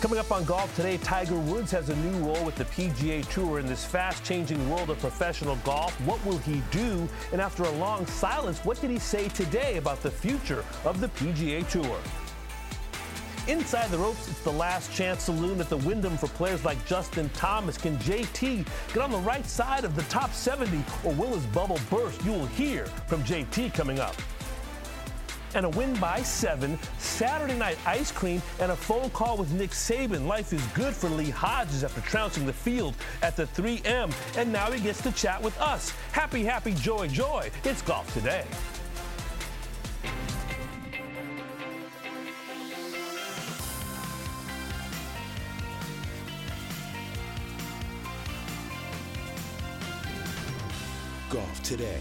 Coming up on Golf Today, Tiger Woods has a new role with the PGA Tour in this fast-changing world of professional golf. What will he do? And after a long silence, what did he say today about the future of the PGA Tour? Inside the ropes, it's the last chance saloon at the Wyndham for players like Justin Thomas. Can JT get on the right side of the top 70, or will his bubble burst? You will hear from JT coming up. And a win by 7, Saturday night ice cream, and a phone call with Nick Saban. Life is good for Lee Hodges after trouncing the field at the 3M. And now he gets to chat with us. Happy, happy, joy, joy. It's Golf Today. Golf Today.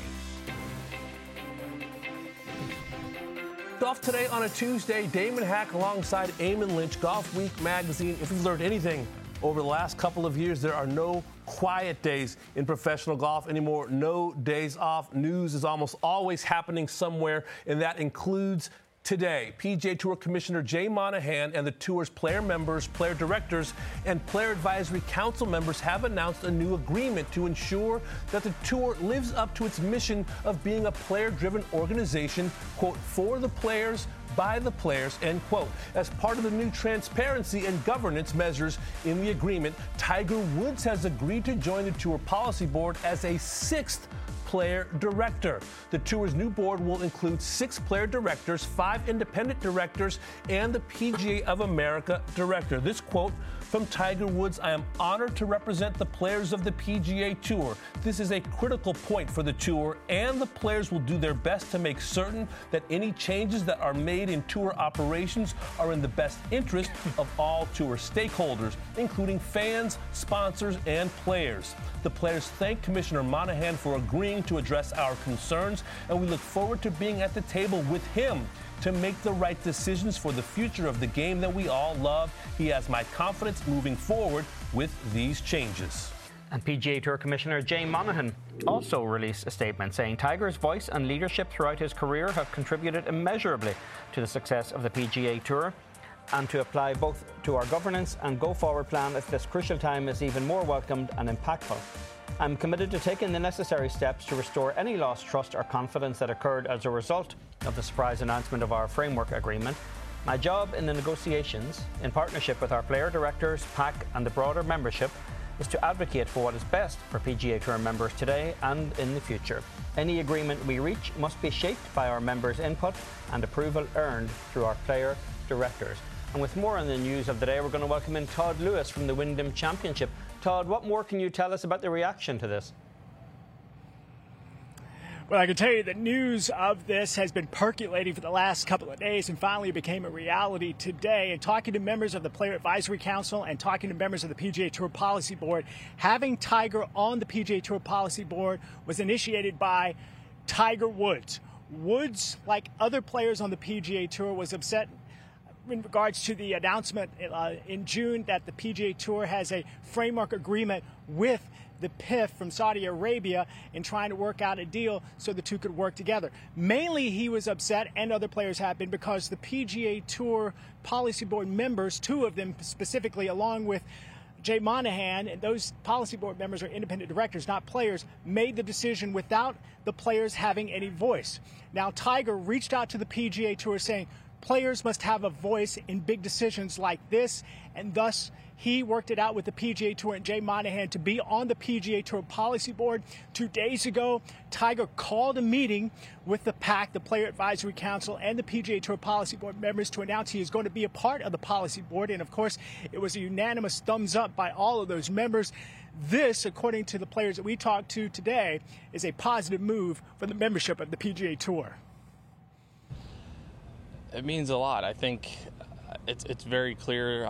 Golf Today on a Tuesday. Damon Hack alongside Eamon Lynch. Golf Week magazine. If we've learned anything over the last couple of years, there are no quiet days in professional golf anymore. No days off. News is almost always happening somewhere, and that includes today. PGA Tour Commissioner Jay Monahan and the Tour's player members, player directors, and player advisory council members have announced a new agreement to ensure that the Tour lives up to its mission of being a player-driven organization, quote, for the players, by the players, end quote. As part of the new transparency and governance measures in the agreement, Tiger Woods has agreed to join the Tour Policy Board as a 6th player director. The Tour's new board will include 6 player directors, 5 independent directors, and the PGA of America director. This quote from Tiger Woods: "I am honored to represent the players of the PGA Tour. This is a critical point for the Tour, and the players will do their best to make certain that any changes that are made in Tour operations are in the best interest of all Tour stakeholders, including fans, sponsors, and players." The players thank Commissioner Monahan for agreeing to address our concerns, and we look forward to being at the table with him to make the right decisions for the future of the game that we all love. He has my confidence moving forward with these changes. And PGA Tour Commissioner Jay Monahan also released a statement saying Tiger's voice and leadership throughout his career have contributed immeasurably to the success of the PGA Tour, and to apply both to our governance and go-forward plan at this crucial time is even more welcomed and impactful. I'm committed to taking the necessary steps to restore any lost trust or confidence that occurred as a result of the surprise announcement of our framework agreement. My job in the negotiations, in partnership with our player directors, PAC and the broader membership, is to advocate for what is best for PGA Tour members today and in the future. Any agreement we reach must be shaped by our members' input and approval earned through our player directors. And with more on the news of the day, we're going to welcome in Todd Lewis from the Wyndham Championship. Todd, what more can you tell us about the reaction to this? Well, I can tell you that news of this has been percolating for the last couple of days and finally became a reality today. And talking to members of the Player Advisory Council and talking to members of the PGA Tour Policy Board, having Tiger on the PGA Tour Policy Board was initiated by Tiger Woods. Woods, like other players on the PGA Tour, was upset in regards to the announcement in June that the PGA Tour has a framework agreement with the PIF from Saudi Arabia in trying to work out a deal so the two could work together. Mainly he was upset, and other players have been, because the PGA Tour Policy Board members, 2 of them specifically, along with Jay Monahan, and those policy board members are independent directors, not players, made the decision without the players having any voice. Now, Tiger reached out to the PGA Tour saying players must have a voice in big decisions like this, and thus he worked it out with the PGA Tour and Jay Monahan to be on the PGA Tour Policy Board. 2 days ago, Tiger called a meeting with the PAC, the Player Advisory Council, and the PGA Tour Policy Board members to announce he is going to be a part of the Policy Board. And, of course, it was a unanimous thumbs up by all of those members. This, according to the players that we talked to today, is a positive move for the membership of the PGA Tour. It means a lot. I think it's very clear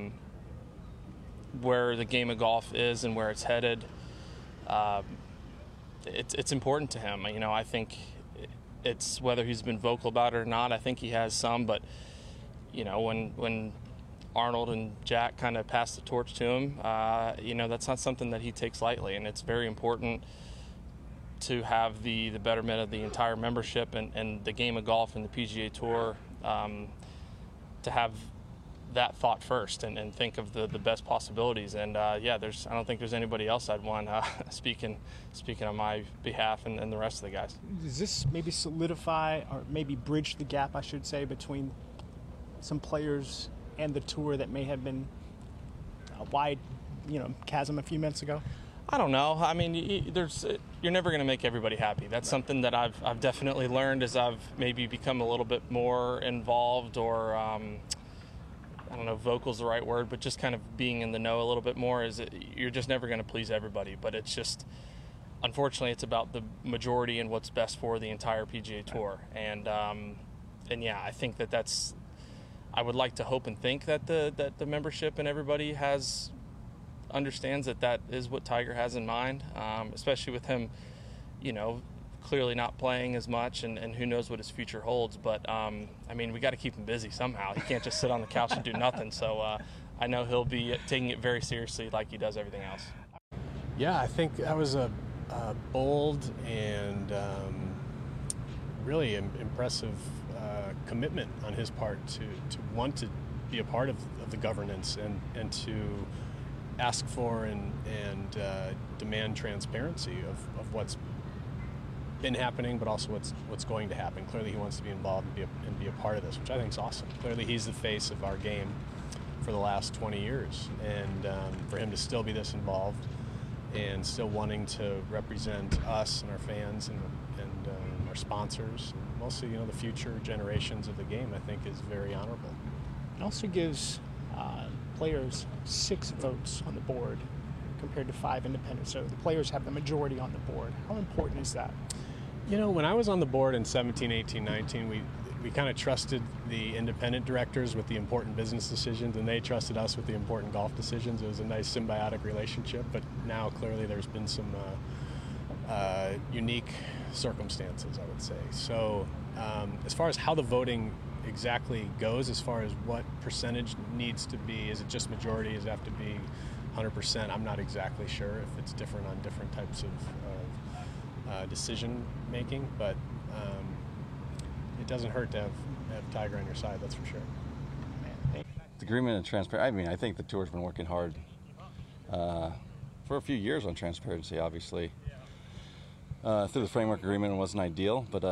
where the game of golf is and where it's headed. It's important to him. You know, I think it's whether he's been vocal about it or not. I think he has some, but you know, when Arnold and Jack kind of passed the torch to him, you know, that's not something that he takes lightly, and it's very important to have the betterment of the entire membership and the game of golf and the PGA Tour, to have that thought first and think of the best possibilities. And I don't think there's anybody else I'd want speaking on my behalf and the rest of the guys. Does this maybe solidify or maybe bridge the gap, I should say, between some players and the tour that may have been a wide, chasm a few months ago? I don't know. I mean, you're never going to make everybody happy. That's something that I've definitely learned as I've maybe become a little bit more involved, or I don't know, vocal's the right word, but just kind of being in the know a little bit more. You're just never going to please everybody. But it's just, unfortunately, it's about the majority and what's best for the entire PGA Tour. And I think that's. I would like to hope and think that the membership and everybody understands that is what Tiger has in mind, especially with him, clearly not playing as much, and who knows what his future holds. But, we got to keep him busy somehow. He can't just sit on the couch and do nothing. So I know he'll be taking it very seriously like he does everything else. Yeah, I think that was a bold and really impressive commitment on his part to want to be a part of the governance and to ask for and demand transparency of what's been happening, but also what's going to happen. Clearly, he wants to be involved and be a part of this, which I think is awesome. Clearly, he's the face of our game for the last 20 years, and for him to still be this involved and still wanting to represent us and our fans and our sponsors, and mostly the future generations of the game, I think is very honorable. It also gives players 6 votes on the board compared to 5 independents. So the players have the majority on the board. How important is that? When I was on the board in 17, 18, 19, we kind of trusted the independent directors with the important business decisions, and they trusted us with the important golf decisions. It was a nice symbiotic relationship, but now clearly there's been some unique circumstances, I would say. So as far as how the voting exactly goes, as far as what percentage needs to be, is it just majority, does it have to be 100%? I'm not exactly sure if it's different on different types of decision making, but it doesn't hurt to have Tiger on your side, that's for sure. The agreement and transparency, I think the tour's been working hard for a few years on transparency, obviously. Through the framework agreement, it wasn't ideal, but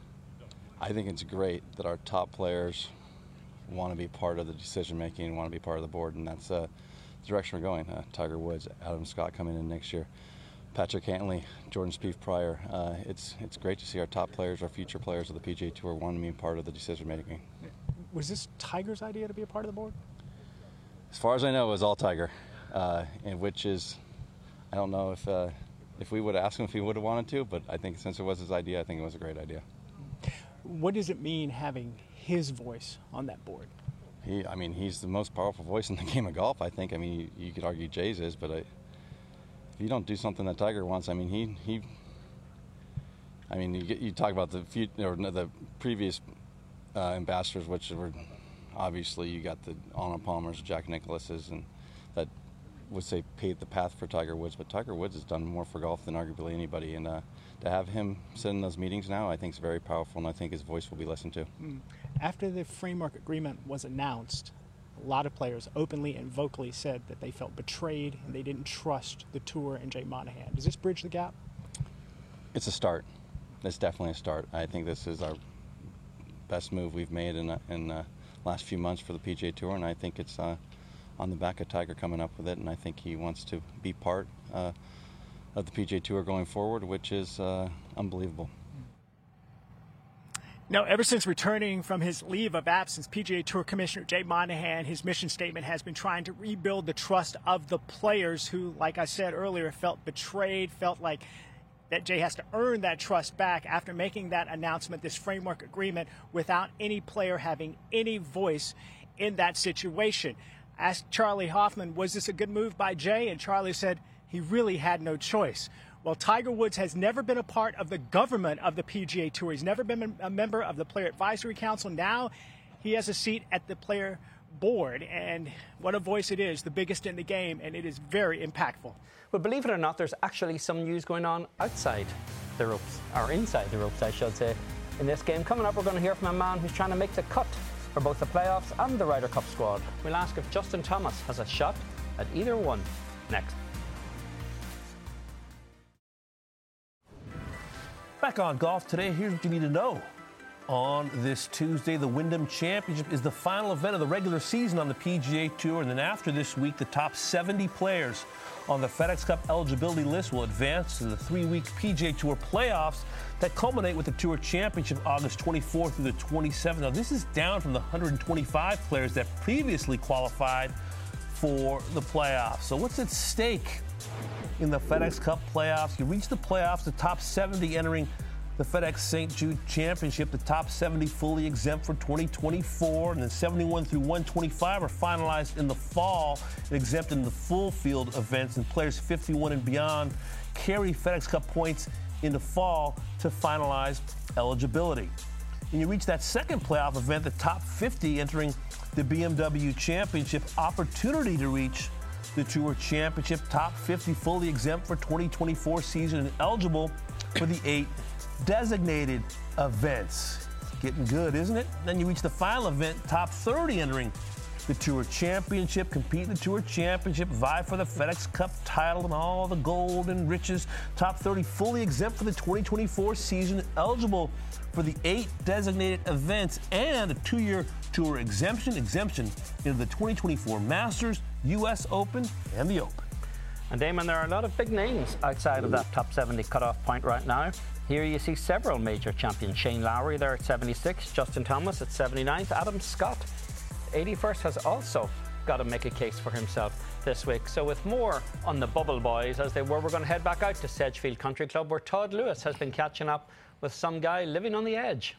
I think it's great that our top players want to be part of the decision-making, want to be part of the board, and that's the direction we're going. Tiger Woods, Adam Scott coming in next year, Patrick Cantlay, Jordan Spieth prior. It's great to see our top players, our future players of the PGA Tour wanting to be part of the decision-making. Was this Tiger's idea to be a part of the board? As far as I know, it was all Tiger, and which is, I don't know if we would have asked him if he would have wanted to, but I think since it was his idea, I think it was a great idea. What does it mean having his voice on that board? He's the most powerful voice in the game of golf, I think. You could argue Jay's is, but if you don't do something that Tiger wants, you talk about the previous ambassadors, which were obviously, you got the Arnold Palmers, Jack Nicklaus's, and that would say paved the path for Tiger Woods, but Tiger Woods has done more for golf than arguably anybody, and to have him sit in those meetings now, I think is very powerful, and I think his voice will be listened to. After the framework agreement was announced, a lot of players openly and vocally said that they felt betrayed and they didn't trust the tour and Jay Monahan. Does this bridge the gap? It's a start. It's definitely a start. I think this is our best move we've made in the last few months for the PGA Tour, and I think it's on the back of Tiger coming up with it, and I think he wants to be part of the PGA Tour going forward, which is unbelievable. Now, ever since returning from his leave of absence, PGA Tour Commissioner Jay Monahan, his mission statement has been trying to rebuild the trust of the players who, like I said earlier, felt betrayed, felt like that Jay has to earn that trust back after making that announcement, this framework agreement, without any player having any voice in that situation. Asked Charlie Hoffman, was this a good move by Jay? And Charlie said he really had no choice. Well, Tiger Woods has never been a part of the government of the PGA Tour. He's never been a member of the Player Advisory Council. Now he has a seat at the player board, and what a voice it is, the biggest in the game, and it is very impactful. But believe it or not, there's actually some news going on outside the ropes, or inside the ropes, I should say, in this game. Coming up, we're going to hear from a man who's trying to make the cut for both the playoffs and the Ryder Cup squad. We'll ask if Justin Thomas has a shot at either one next. Back on Golf Today, here's what you need to know. On this Tuesday, the Wyndham Championship is the final event of the regular season on the PGA Tour. And then after this week, the top 70 players on the FedEx Cup eligibility list will advance to the 3-week PGA Tour playoffs that culminate with the Tour Championship August 24th through the 27th. Now, this is down from the 125 players that previously qualified for the playoffs. So what's at stake in the FedEx Cup playoffs? You reach the playoffs, the top 70 entering the FedEx St. Jude Championship, the top 70 fully exempt for 2024, and then 71 through 125 are finalized in the fall and exempt in the full field events, and players 51 and beyond carry FedEx Cup points into fall to finalize eligibility. And you reach that second playoff event, the top 50 entering the BMW Championship, opportunity to reach the Tour Championship, top 50 fully exempt for 2024 season and eligible for the 8 designated events. It's getting good, isn't it? Then you reach the final event, top 30 entering the Tour Championship, compete in the Tour Championship, vie for the FedEx Cup title and all the gold and riches. Top 30 fully exempt for the 2024 season, eligible for the 8 designated events and a 2-year Tour exemption into the 2024 Masters, U.S. Open, and the Open. And Damon, there are a lot of big names outside of that top 70 cutoff point right now. Here you see several major champions. Shane Lowry there at 76, Justin Thomas at 79th, Adam Scott 81st has also got to make a case for himself this week. So with more on the Bubble Boys as they were, we're going to head back out to Sedgefield Country Club where Todd Lewis has been catching up with some guy living on the edge.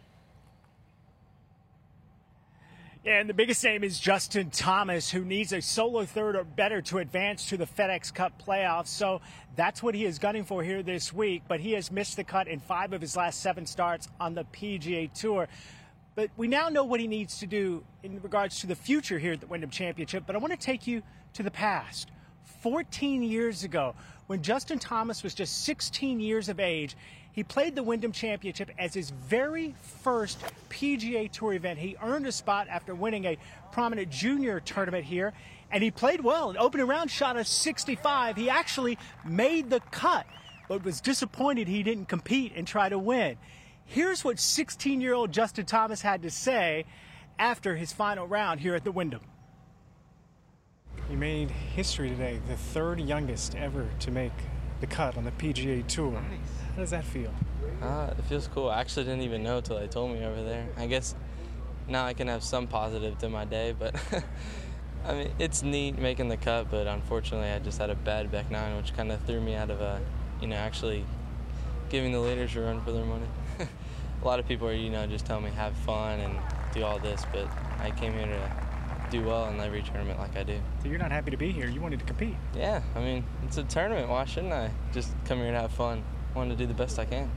Yeah, and the biggest name is Justin Thomas, who needs a solo third or better to advance to the FedEx Cup playoffs. So that's what he is gunning for here this week. But he has missed the cut in 5 of his last 7 starts on the PGA Tour. But we now know what he needs to do in regards to the future here at the Wyndham Championship. But I want to take you to the past. 14 years ago, when Justin Thomas was just 16 years of age, he played the Wyndham Championship as his very first PGA Tour event. He earned a spot after winning a prominent junior tournament here, and he played well. An opening round shot of 65. He actually made the cut, but was disappointed he didn't compete and try to win. Here's what 16-year-old Justin Thomas had to say after his final round here at the Wyndham. You made history today, the 3rd youngest ever to make the cut on the PGA Tour. Nice. How does that feel? It feels cool. I actually didn't even know until they told me over there. I guess now I can have some positive to my day, but I mean, it's neat making the cut, but unfortunately I just had a bad back 9, which kind of threw me out of actually giving the leaders a run for their money. A lot of people are, just telling me have fun and do all this, but I came here to do well in every tournament like I do. So you're not happy to be here. You wanted to compete. Yeah, I mean, it's a tournament. Why shouldn't I just come here to have fun? I wanted to do the best I can.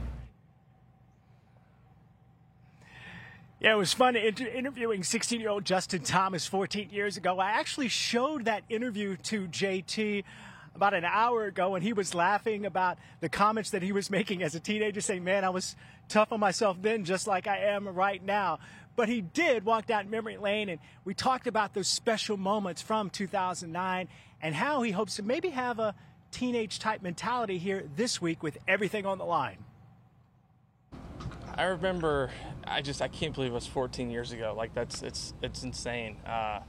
Yeah, it was fun interviewing 16-year-old Justin Thomas 14 years ago. I actually showed that interview to JT about an hour ago, and he was laughing about the comments that he was making as a teenager, saying, man, I was tough on myself then just like I am right now. But he did walk down memory lane, and we talked about those special moments from 2009 and how he hopes to maybe have a teenage-type mentality here this week with everything on the line. I remember, I can't believe it was 14 years ago. Like, it's insane. I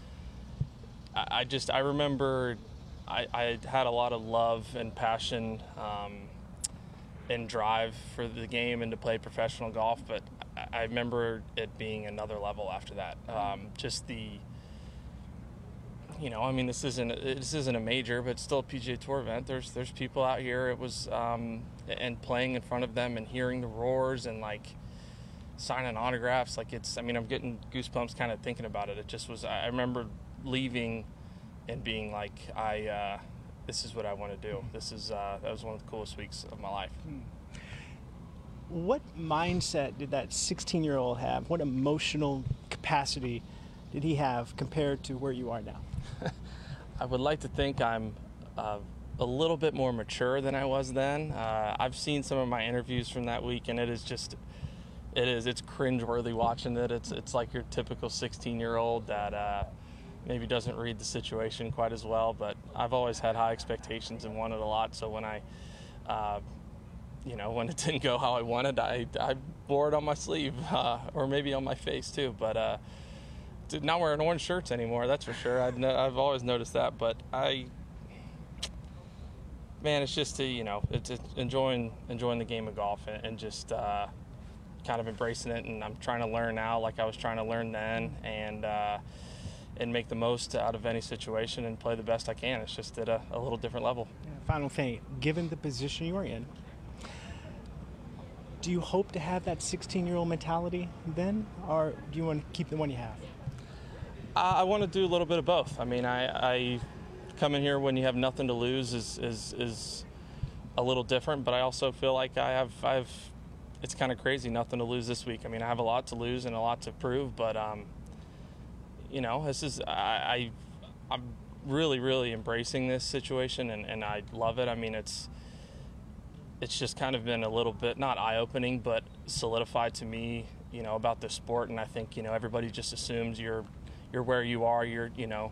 remember I had a lot of love and passion and drive for the game and to play professional golf, but I remember it being another level after that. Just the, this isn't a major, but still a PGA Tour event. There's people out here. It was and playing in front of them and hearing the roars and like signing autographs. Like I'm getting goosebumps kind of thinking about it. It just was. I remember leaving and being like, this is what I want to do. That was one of the coolest weeks of my life. What mindset did that 16-year-old have? What emotional capacity did he have compared to where you are now? I would like to think I'm a little bit more mature than I was then. I've seen some of my interviews from that week, and it It is. It's cringeworthy watching it. It's like your typical 16-year-old that maybe doesn't read the situation quite as well. But I've always had high expectations and wanted a lot. So when when it didn't go how I wanted, I wore it on my sleeve or maybe on my face too. But not wearing orange shirts anymore. That's for sure. I've always noticed that. But it's just it's enjoying the game of golf and just kind of embracing it. And I'm trying to learn now, like I was trying to learn then, and make the most out of any situation and play the best I can. It's just at a little different level. Yeah, final thing, given the position you are in, do you hope to have that 16-year-old mentality then, or do you want to keep the one you have? I want to do a little bit of both. I mean, I come in here when you have nothing to lose is a little different, but I also feel like I've it's kind of crazy nothing to lose this week. I mean, I have a lot to lose and a lot to prove, but this is I'm really, really embracing this situation and I love it. I mean, it's just kind of been a little bit, not eye-opening, but solidified to me, about the sport. And I think, everybody just assumes you're where you are, you're going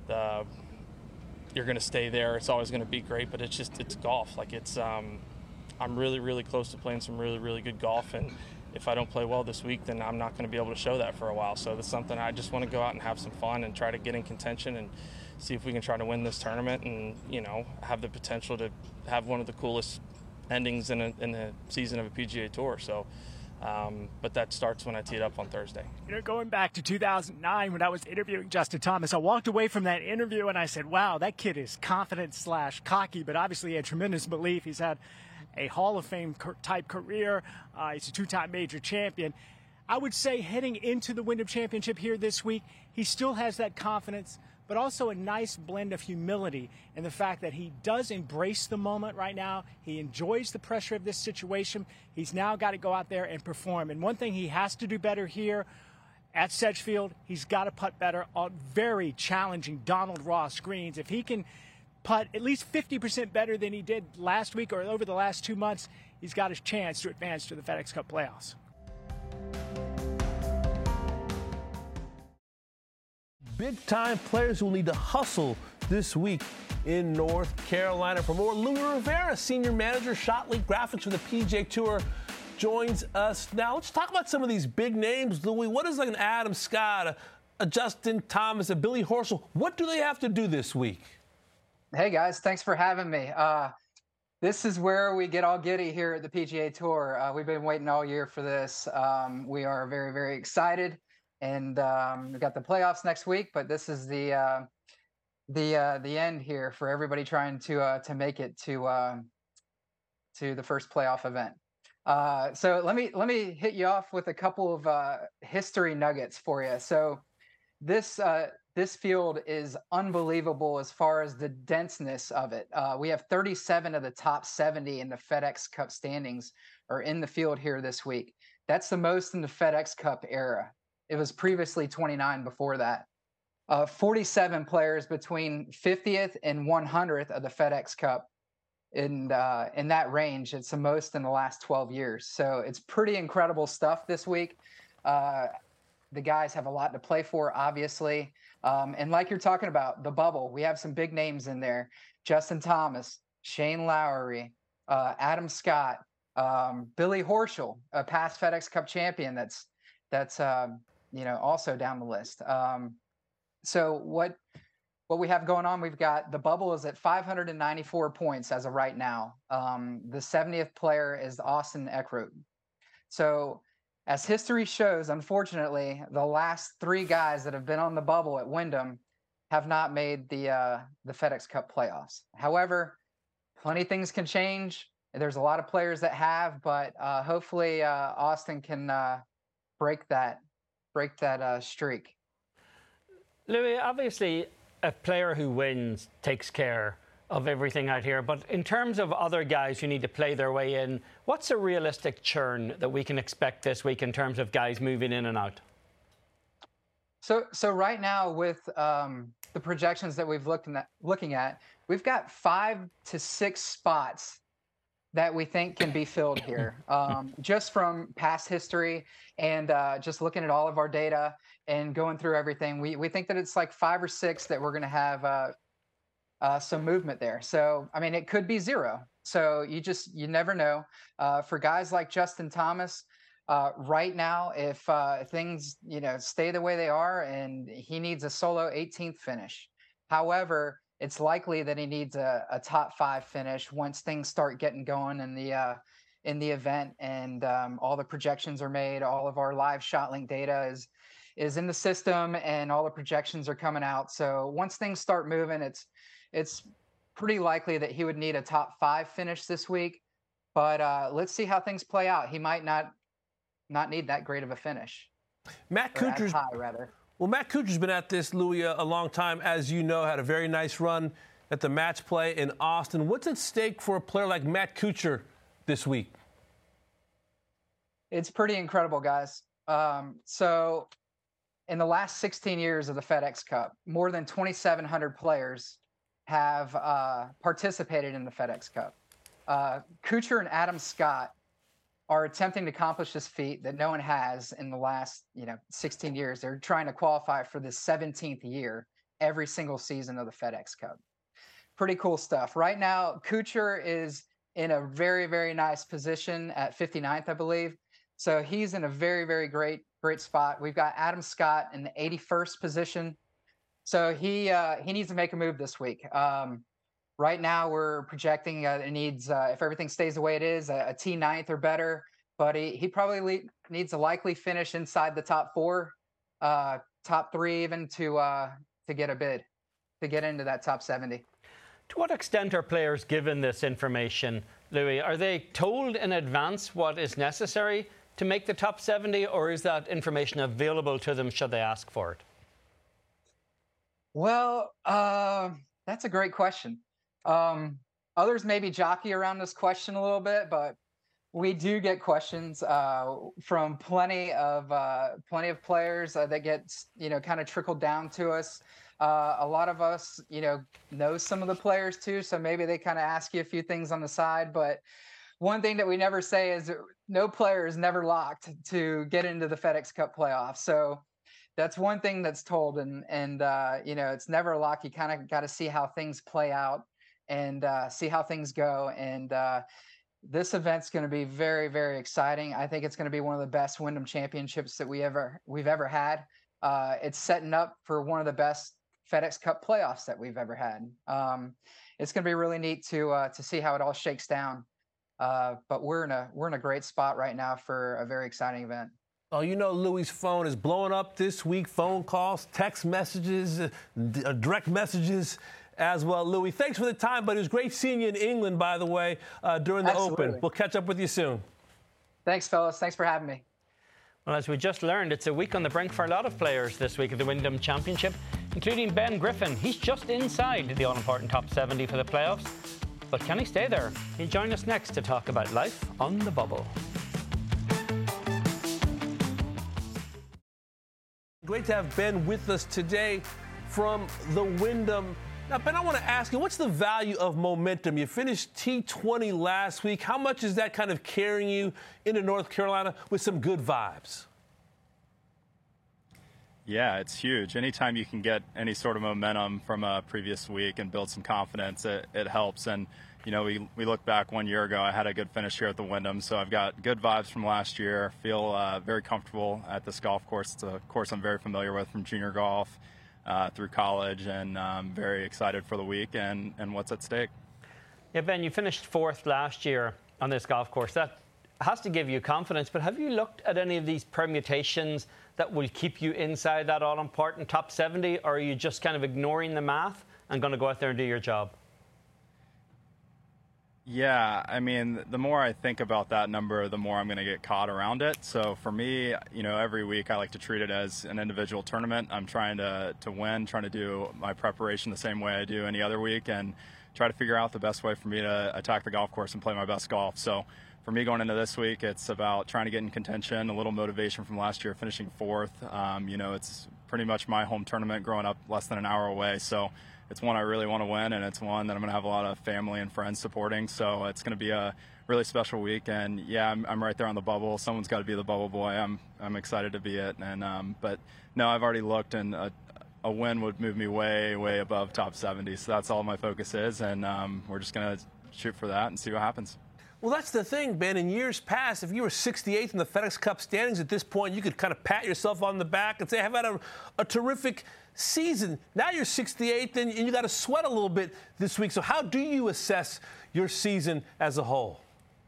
to stay there. It's always going to be great, but it's golf. Like I'm really, really close to playing some really, really good golf. And if I don't play well this week, then I'm not going to be able to show that for a while. So that's something I just want to go out and have some fun and try to get in contention and see if we can try to win this tournament and, have the potential to have one of the coolest endings in the season of a PGA Tour. So, but that starts when I tee it up on Thursday. Going back to 2009 when I was interviewing Justin Thomas, I walked away from that interview and I said, wow, that kid is confident / cocky, but obviously he had tremendous belief. He's had a Hall of Fame type career. He's a 2-time major champion. I would say heading into the Wyndham Championship here this week, he still has that confidence, but also a nice blend of humility in the fact that he does embrace the moment right now. He enjoys the pressure of this situation. He's now got to go out there and perform. And one thing he has to do better here at Sedgefield, he's got to putt better on very challenging Donald Ross greens. If he can putt at least 50% better than he did last week or over the last 2 months, he's got his chance to advance to the FedEx Cup playoffs. Big-time players will need to hustle this week in North Carolina. For more, Louis Rivera, Senior Manager, Shot League Graphics for the PGA Tour, joins us now. Let's talk about some of these big names, Louis. What is like an Adam Scott, a Justin Thomas, a Billy Horschel? What do they have to do this week? Hey, guys. Thanks for having me. This is where we get all giddy here at the PGA Tour. We've been waiting all year for this. We are very, very excited. And we've got the playoffs next week, but this is the end here for everybody trying to make it to the first playoff event. So let me hit you off with a couple of history nuggets for you. So this field is unbelievable as far as the denseness of it. We have 37 of the top 70 in the FedEx Cup standings are in the field here this week. That's the most in the FedEx Cup era. It was previously 29 before that. 47 players between 50th and 100th of the FedEx Cup in that range. It's the most in the last 12 years. So it's pretty incredible stuff this week. The guys have a lot to play for, obviously. And like you're talking about, the bubble, we have some big names in there. Justin Thomas, Shane Lowry, Adam Scott, Billy Horschel, a past FedEx Cup champion that's also down the list. So what we have going on, we've got the bubble is at 594 points as of right now. The 70th player is Austin Eckroat. So as history shows, unfortunately, the last 3 guys that have been on the bubble at Wyndham have not made the FedEx Cup playoffs. However, plenty of things can change. There's a lot of players that have, but hopefully Austin can break that streak. Louis, obviously, a player who wins takes care of everything out here. But in terms of other guys who need to play their way in, what's a realistic churn that we can expect this week in terms of guys moving in and out? So right now with the projections that we've looking at, we've got 5 to 6 spots that we think can be filled here. Just from past history and just looking at all of our data and going through everything, we think that it's like 5 or 6 that we're going to have some movement there. So, I mean, it could be 0. So you never know. For guys like Justin Thomas, right now, if things, stay the way they are, and he needs a solo 18th finish. However, it's likely that he needs a top 5 finish once things start getting going in the event, and all the projections are made. All of our live ShotLink data is in the system, and all the projections are coming out. So once things start moving, it's pretty likely that he would need a top 5 finish this week. But let's see how things play out. He might not need that great of a finish. Matt Kuchar's high, rather. Well, Matt Kuchar's been at this, Louis, a long time. As you know, had a very nice run at the match play in Austin. What's at stake for a player like Matt Kuchar this week? It's pretty incredible, guys. So in the last 16 years of the FedEx Cup, more than 2,700 players have participated in the FedEx Cup. Kuchar and Adam Scott are attempting to accomplish this feat that no one has in the last 16 years. They're trying to qualify for the 17th year every single season of the FedEx Cup. Pretty cool stuff. Right now, Kuchar is in a very, very nice position at 59th, I believe. So he's in a very, very great spot. We've got Adam Scott in the 81st position. So he needs to make a move this week. Right now, we're projecting it needs, if everything stays the way it is, a T9th or better. But he probably needs a likely finish inside the top 4, top 3 even to get a bid, to get into that top 70. To what extent are players given this information, Louis? Are they told in advance what is necessary to make the top 70, or is that information available to them should they ask for it? Well, that's a great question. Others maybe jockey around this question a little bit, but we do get questions from plenty of players that get kind of trickled down to us. A lot of us know some of the players too, so maybe they kind of ask you a few things on the side. But one thing that we never say is no player is never locked to get into the FedEx Cup playoffs. So that's one thing that's told, and it's never a lock. You kind of got to see how things play out and see how things go. And this event's going to be very, very exciting. I think it's going to be one of the best Wyndham Championships that we've ever had. It's setting up for one of the best FedEx Cup playoffs that we've ever had. It's going to be really neat to see how it all shakes down. But we're in a great spot right now for a very exciting event. Oh, Louis' phone is blowing up this week. Phone calls, text messages, direct messages as well. Louis, thanks for the time, but it was great seeing you in England, by the way, during the Absolutely. Open. We'll catch up with you soon. Thanks, fellas. Thanks for having me. Well, as we just learned, it's a week on the brink for a lot of players this week at the Wyndham Championship, including Ben Griffin. He's just inside the all-important top 70 for the playoffs. But can he stay there? He'll join us next to talk about life on the bubble. Great to have Ben with us today from the Wyndham. Now, Ben, I want to ask you, what's the value of momentum? You finished T20 last week. How much is that kind of carrying you into North Carolina with some good vibes? Yeah, it's huge. Anytime you can get any sort of momentum from a previous week and build some confidence, it helps. And, we look back 1 year ago, I had a good finish here at the Wyndham, so I've got good vibes from last year, feel very comfortable at this golf course. It's a course I'm very familiar with from junior golf through college, and I'm very excited for the week and what's at stake. Yeah, Ben, you finished 4th last year on this golf course. That has to give you confidence, but have you looked at any of these permutations that will keep you inside that all-important top 70, or are you just kind of ignoring the math and going to go out there and do your job? Yeah, I mean, the more I think about that number, the more I'm going to get caught around it. So for me, every week I like to treat it as an individual tournament. I'm trying to win, trying to do my preparation the same way I do any other week, and try to figure out the best way for me to attack the golf course and play my best golf. So for me going into this week, it's about trying to get in contention, a little motivation from last year, finishing 4th. It's pretty much my home tournament growing up less than an hour away. So it's one I really want to win, and it's one that I'm going to have a lot of family and friends supporting. So it's going to be a really special week. And yeah, I'm right there on the bubble. Someone's got to be the bubble boy. I'm excited to be it. And but no, I've already looked, and a win would move me way, way above top 70. So that's all my focus is, and we're just going to shoot for that and see what happens. Well, that's the thing, Ben. In years past, if you were 68th in the FedEx Cup standings at this point, you could kind of pat yourself on the back and say, I've had a terrific season. Now you're 68th, and you got to sweat a little bit this week. So how do you assess your season as a whole?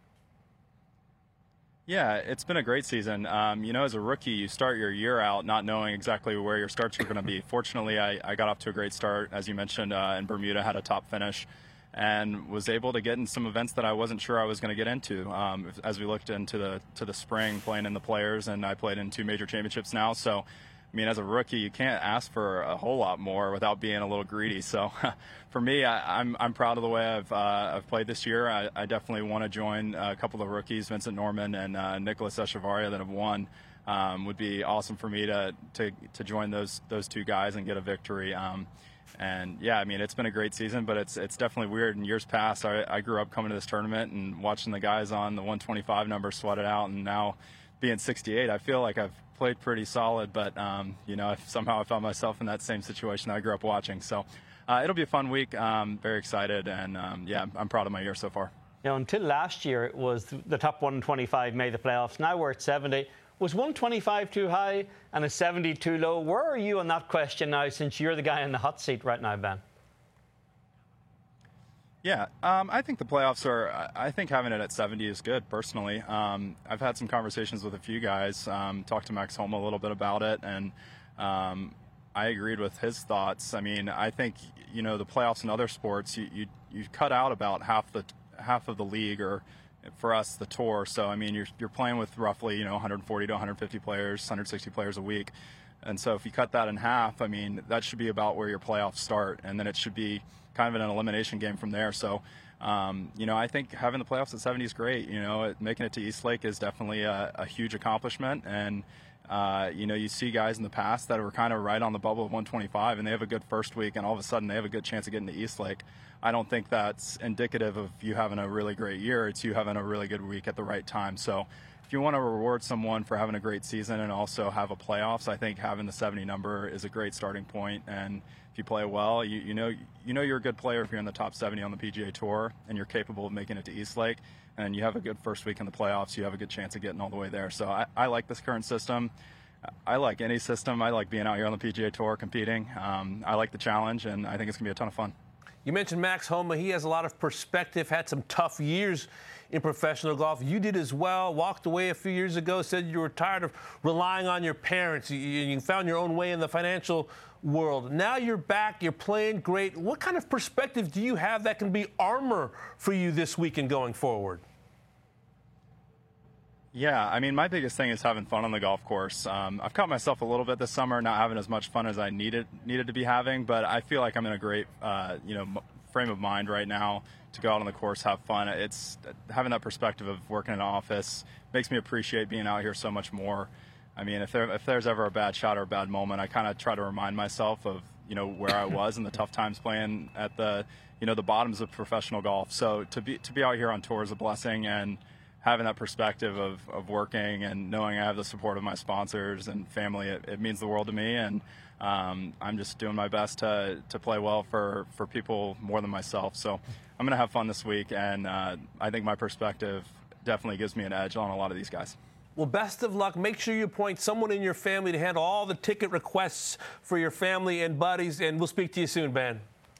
Yeah, it's been a great season. As a rookie, you start your year out not knowing exactly where your starts are going to be. Fortunately, I got off to a great start. As you mentioned, in Bermuda, had a top finish, and was able to get in some events that I wasn't sure I was going to get into as we looked into the spring, playing in the Players, and I played in 2 major championships now. So, I mean, as a rookie, you can't ask for a whole lot more without being a little greedy. So, for me, I'm proud of the way I've played this year. I definitely want to join a couple of rookies, Vincent Norman and Nicholas Echevarria, that have won. Would be awesome for me to join those 2 guys and get a victory. And yeah, I mean, it's been a great season, but it's definitely weird. In years past, I grew up coming to this tournament and watching the guys on the 125 number sweat it out, and now being 68, I feel like I've played pretty solid, but somehow I found myself in that same situation I grew up watching. So it'll be a fun week. Very excited, and I'm proud of my year so far. Until last year, it was the top 125 made the playoffs. Now we're at 70. Was 125 too high and a 70 too low? Where are you on that question now, since you're the guy in the hot seat right now, Ben? Yeah, I think the playoffs I think having it at 70 is good, personally. I've had some conversations with a few guys, talked to Max Homa a little bit about it, and I agreed with his thoughts. I mean, I think, the playoffs in other sports, you cut out about half of the league, or for us, the tour. So, I mean, you're playing with roughly, 140 to 150 players, 160 players a week. And so if you cut that in half, I mean, that should be about where your playoffs start. And then it should be kind of an elimination game from there. So, I think having the playoffs at 70 is great. Making it to East Lake is definitely a huge accomplishment. And, you see guys in the past that were kind of right on the bubble of 125, and they have a good first week, and all of a sudden they have a good chance of getting to East Lake. I don't think that's indicative of you having a really great year. It's you having a really good week at the right time. So if you want to reward someone for having a great season and also have a playoffs, I think having the 70 number is a great starting point. And if you play well, you know you're a good player if you're in the top 70 on the PGA Tour and you're capable of making it to East Lake, and you have a good first week in the playoffs, you have a good chance of getting all the way there. So I like this current system. I like any system. I like being out here on the PGA Tour competing. I like the challenge, and I think it's going to be a ton of fun. You mentioned Max Homa. He has a lot of perspective, had some tough years in professional golf. You did as well. Walked away a few years ago, said you were tired of relying on your parents. You found your own way in the financial world. Now you're back. You're playing great. What kind of perspective do you have that can be armor for you this week and going forward? Yeah, I mean, my biggest thing is having fun on the golf course. I've caught myself a little bit this summer not having as much fun as I needed to be having, but I feel like I'm in a great, frame of mind right now to go out on the course, have fun. It's having that perspective of working in an office makes me appreciate being out here so much more. I mean, if there's ever a bad shot or a bad moment, I kind of try to remind myself of, where I was in the tough times playing at the bottoms of professional golf. So to be out here on tour is a blessing, and having that perspective of working and knowing I have the support of my sponsors and family, it means the world to me. And I'm just doing my best to play well for people more than myself. So I'm going to have fun this week, and I think my perspective definitely gives me an edge on a lot of these guys. Well, best of luck. Make sure you appoint someone in your family to handle all the ticket requests for your family and buddies, and we'll speak to you soon, Ben.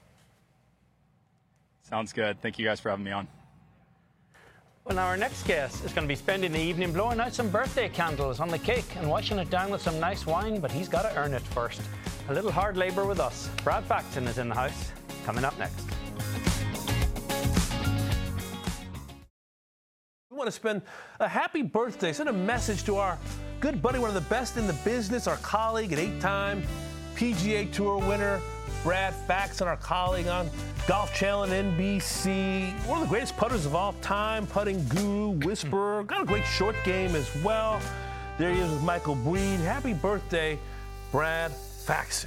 Sounds good. Thank you guys for having me on. Well, now our next guest is going to be spending the evening blowing out some birthday candles on the cake and washing it down with some nice wine, but he's got to earn it first. A little hard labour with us. Brad Faxon is in the house. Coming up next. We want to spend a happy birthday, send a message to our good buddy, one of the best in the business, our colleague, an 8-time PGA Tour winner, Brad Faxon, our colleague on Golf Channel and NBC, one of the greatest putters of all time, putting guru, whisperer, got a great short game as well. There he is with Michael Breed. Happy birthday, Brad Faxon.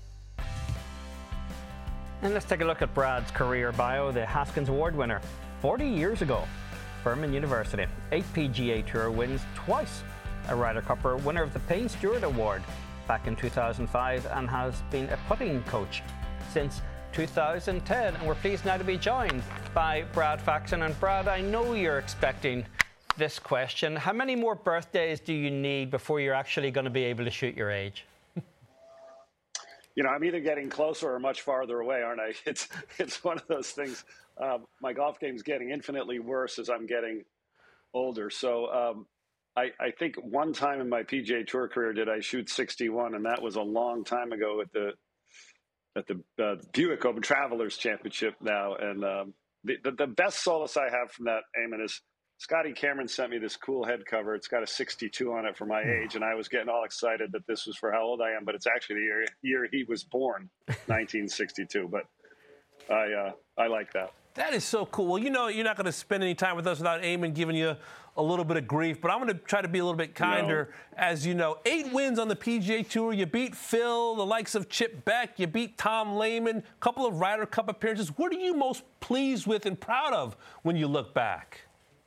And let's take a look at Brad's career bio. The Haskins Award winner 40 years ago, Furman University, 8 PGA Tour wins twice, a Ryder Cupper, winner of the Payne Stewart Award back in 2005, and has been a putting coach since 2010. And we're pleased now to be joined by Brad Faxon. And Brad, I know you're expecting this question. How many more birthdays do you need before you're actually going to be able to shoot your age? You know, I'm either getting closer or much farther away, aren't I? It's one of those things. My golf game's getting infinitely worse as I'm getting older. So I think one time in my PGA Tour career did I shoot 61, and that was a long time ago at the Buick Open Travelers Championship now. And the best solace I have from that, Eamon, is Scotty Cameron sent me this cool head cover. It's got a 62 on it for my age, and I was getting all excited that this was for how old I am, but it's actually the year he was born, 1962. But I like that. That is so cool. Well, you know, you're not going to spend any time with us without Eamon giving you a little bit of grief, but I'm going to try to be a little bit kinder. As you know, 8 wins on the PGA Tour. You beat Phil, the likes of Chip Beck. You beat Tom Lehman, a couple of Ryder Cup appearances. What are you most pleased with and proud of when you look back?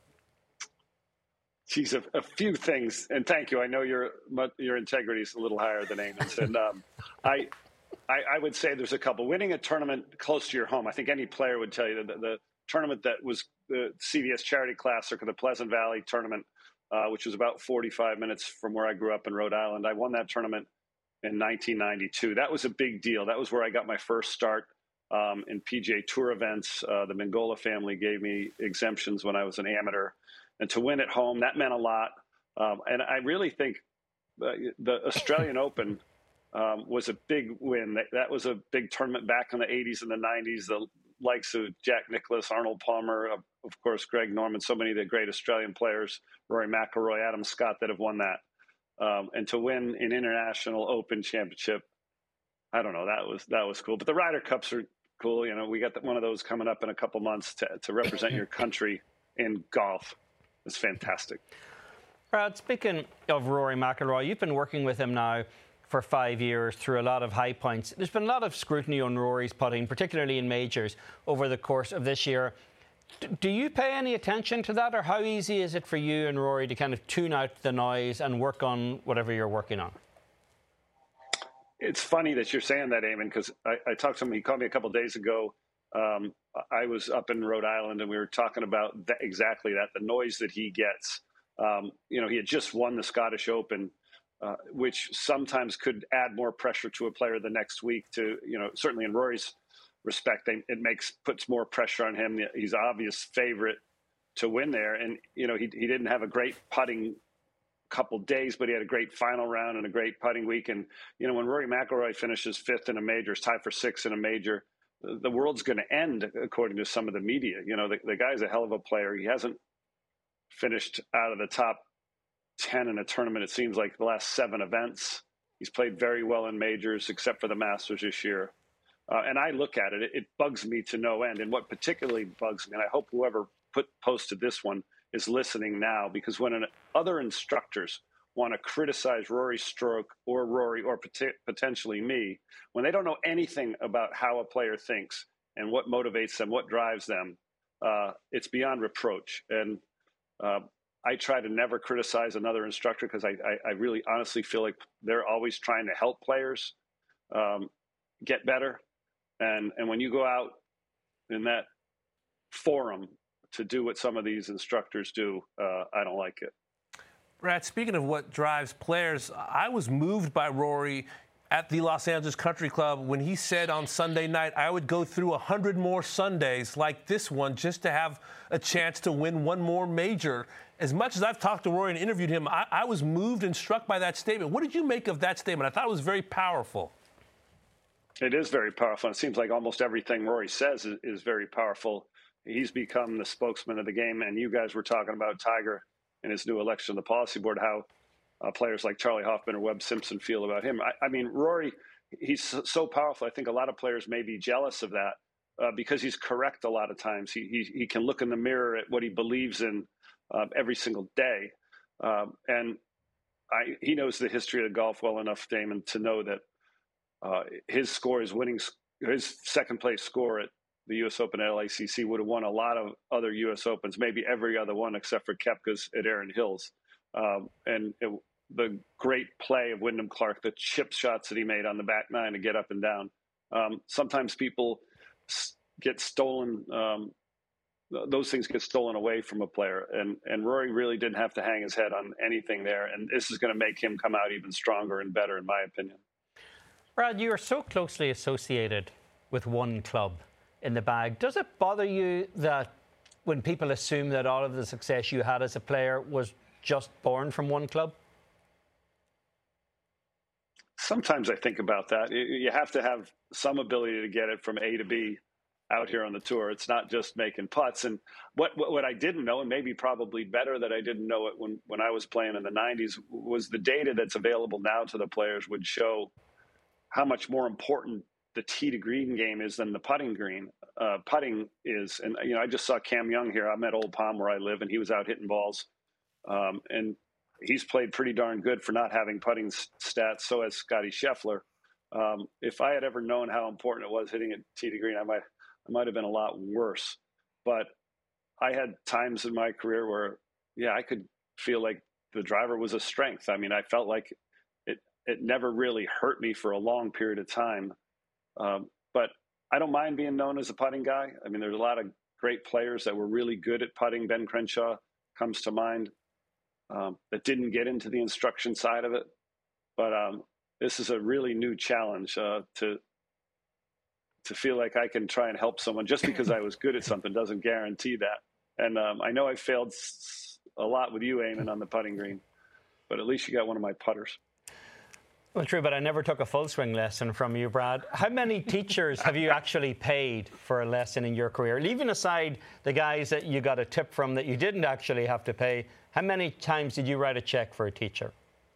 Geez, a few things, and thank you. I know your integrity is a little higher than Eamon's, and I would say there's a couple. Winning a tournament close to your home, I think any player would tell you that the tournament that was the CVS Charity Classic or the Pleasant Valley tournament, which was about 45 minutes from where I grew up in Rhode Island. I won that tournament in 1992. That was a big deal. That was where I got my first start in PGA Tour events. The Mingola family gave me exemptions when I was an amateur. And to win at home, that meant a lot. And I really think the Australian Open was a big win. That was a big tournament back in the 80s and the 90s. The likes of Jack Nicklaus, Arnold Palmer, of course, Greg Norman, so many of the great Australian players, Rory McIlroy, Adam Scott, that have won that. And to win an International Open Championship, I don't know, that was cool. But the Ryder Cups are cool. You know, we got one of those coming up in a couple months to represent your country in golf. It's fantastic. Brad, speaking of Rory McIlroy, you've been working with him now for 5 years through a lot of high points. There's been a lot of scrutiny on Rory's putting, particularly in majors, over the course of this year. Do you pay any attention to that, or how easy is it for you and Rory to kind of tune out the noise and work on whatever you're working on? It's funny that you're saying that, Eamon, because I talked to him. He called me a couple of days ago. I was up in Rhode Island, and we were talking about exactly that, the noise that he gets. You know, he had just won the Scottish Open, which sometimes could add more pressure to a player the next week. To, you know, certainly in Rory's respect, it puts more pressure on him. He's an obvious favorite to win there, and you know he didn't have a great putting couple days, but he had a great final round and a great putting week. And you know, when Rory McIlroy finishes 5th in a major, is tied for 6th in a major, the world's going to end, according to some of the media. You know, the guy's a hell of a player. He hasn't finished out of the top 10 in a tournament, it seems like, the last 7 events. He's played very well in majors, except for the Masters this year. And I look at it, it bugs me to no end. And what particularly bugs me, and I hope whoever posted this one is listening now, because when other instructors want to criticize Rory's stroke or Rory or potentially me, when they don't know anything about how a player thinks and what motivates them, what drives them, it's beyond reproach. And I try to never criticize another instructor, because I really honestly feel like they're always trying to help players get better. And when you go out in that forum to do what some of these instructors do, I don't like it. Brad, speaking of what drives players, I was moved by Rory at the Los Angeles Country Club when he said on Sunday night, I would go through 100 more Sundays like this one just to have a chance to win one more major. As much as I've talked to Rory and interviewed him, I was moved and struck by that statement. What did you make of that statement? I thought it was very powerful. It is very powerful. It seems like almost everything Rory says is very powerful. He's become the spokesman of the game, and you guys were talking about Tiger and his new election to the policy board, how players like Charlie Hoffman or Webb Simpson feel about him. I mean, Rory, he's so powerful. I think a lot of players may be jealous of that because he's correct a lot of times. He can look in the mirror at what he believes in every single day. And he knows the history of golf well enough, Damon, to know that his score, his second place score at the U.S. Open at LACC would have won a lot of other U.S. Opens, maybe every other one except for Koepka's at Erin Hills. The great play of Wyndham Clark, the chip shots that he made on the back nine to get up and down. Sometimes people get stolen. Those things get stolen away from a player. And Rory really didn't have to hang his head on anything there. And this is going to make him come out even stronger and better, in my opinion. Brad, you are so closely associated with one club in the bag. Does it bother you that when people assume that all of the success you had as a player was just born from one club? Sometimes I think about that. You have to have some ability to get it from A to B out here on the tour. It's not just making putts. And what I didn't know, and maybe probably better that I didn't know it when I was playing in the 90s, was the data that's available now to the players would show how much more important the tee to green game is than the putting green. Putting is, and I just saw Cam Young here. I'm at Old Palm where I live, and he was out hitting balls. And he's played pretty darn good for not having putting stats. So has Scotty Scheffler. If I had ever known how important it was hitting a tee to green, I might have been a lot worse. But I had times in my career where, I could feel like the driver was a strength. I mean, I felt like it never really hurt me for a long period of time. But I don't mind being known as a putting guy. I mean, there's a lot of great players that were really good at putting. Ben Crenshaw comes to mind, that didn't get into the instruction side of it. But this is a really new challenge to feel like I can try and help someone. Just because I was good at something doesn't guarantee that. And I know I failed a lot with you, Eamon, on the putting green, but at least you got one of my putters. Well, true, but I never took a full swing lesson from you, Brad. How many teachers have you actually paid for a lesson in your career? Leaving aside the guys that you got a tip from that you didn't actually have to pay, how many times did you write a check for a teacher?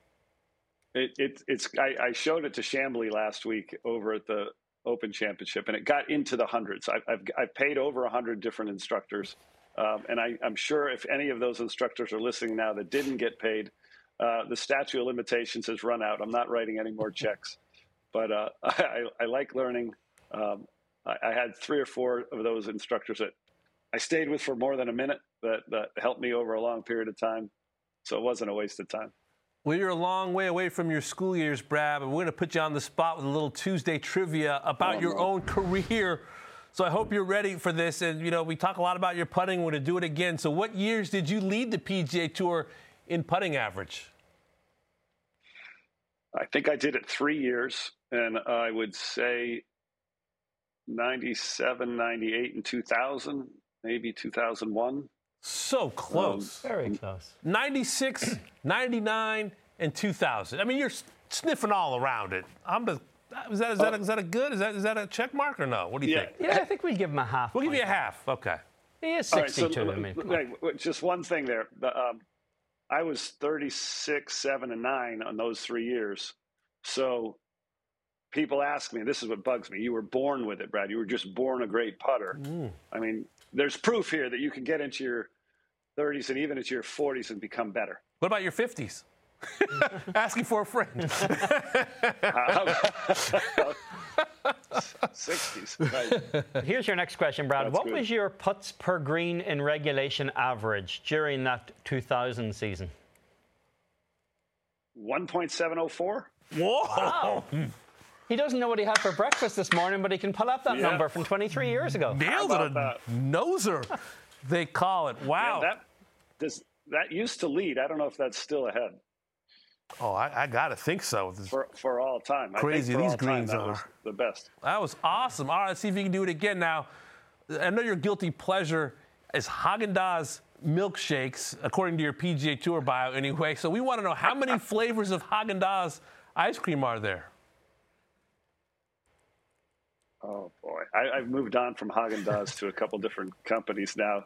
I showed it to Chambly last week over at the Open Championship, and it got into the hundreds. I've paid over 100 different instructors, and I'm sure if any of those instructors are listening now that didn't get paid, the statute of limitations has run out. I'm not writing any more checks, but I like learning. I had 3 or 4 of those instructors that I stayed with for more than a minute that helped me over a long period of time. So it wasn't a waste of time. Well, you're a long way away from your school years, Brad, and we're going to put you on the spot with a little Tuesday trivia about your own career. So I hope you're ready for this. And, we talk a lot about your putting. We're going to do it again. So what years did you lead the PGA Tour in putting average? I think I did it 3 years, and I would say 97, 98, and 2000, maybe 2001. So close. Very close. 96, 99, and 2000. I mean, you're sniffing all around it. Is that a good? Is that a check mark or no? What do you think? Yeah, I think we'd give him a half. We'll give you a half. Okay. He is 62. Just one thing there. I was 36, 7, and 9 on those 3 years. So people ask me, this is what bugs me. You were born with it, Brad. You were just born a great putter. I mean, there's proof here that you can get into your 30s and even into your 40s and become better. What about your 50s? Asking for a friend. 60s. Right. Here's your next question, Brad. What was your putts per green in regulation average during that 2000 season? 1.704. Whoa. Wow. He doesn't know what he had for breakfast this morning, but he can pull up that number from 23 years ago. Nailed it. Noser, they call it. Wow. Yeah, that used to lead. I don't know if that's still ahead. Oh, I got to think so. For all time. Crazy. These greens are the best. That was awesome. All right, let's see if you can do it again now. I know your guilty pleasure is Haagen-Dazs milkshakes, according to your PGA Tour bio anyway. So we want to know how many flavors of Haagen-Dazs ice cream are there? Oh, boy. I've moved on from Haagen-Dazs to a couple different companies now.